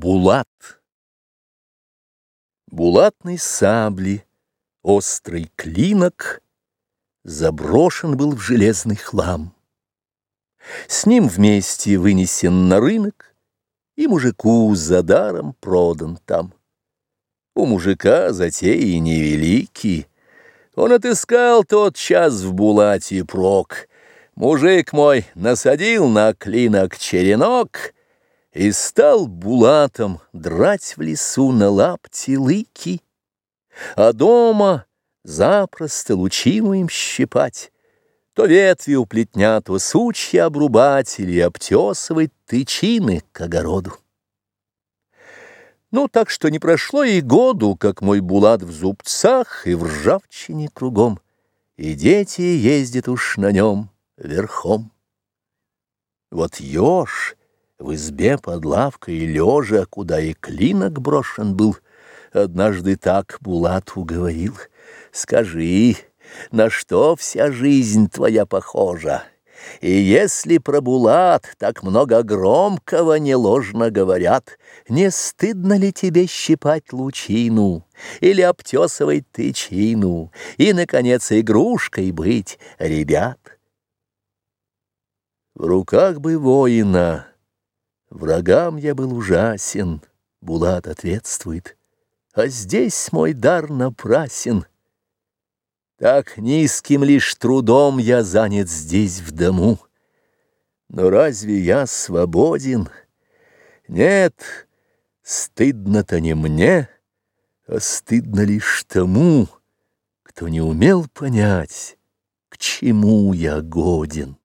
Булат. Булатной сабли острый клинок заброшен был в железный хлам. С ним вместе вынесен на рынок и мужику за даром продан там. У мужика затеи невелики. Он отыскал тот час в булате прок. Мужик мой насадил на клинок черенок и стал булатом драть в лесу на лапти лыки, а дома запросто лучину им щипать, то ветви у плетня, то сучья обрубать или обтесывать тычины к огороду. Ну, так что не прошло и году, как мой булат в зубцах и в ржавчине кругом, и дети ездят уж на нем верхом. Вот еж в избе под лавкой лежа, куда и клинок брошен был, однажды так булату говорил: «Скажи, на что вся жизнь твоя похожа? И если про булат так много громкого неложно говорят, не стыдно ли тебе щипать лучину или обтесывать тычину и, наконец, игрушкой быть ребят?» В руках бы воина врагам я был ужасен, булат ответствует, а здесь мой дар напрасен. Так низким лишь трудом я занят здесь в дому. Но разве я свободен? Нет, стыдно-то не мне, а стыдно лишь тому, кто не умел понять, к чему я годен.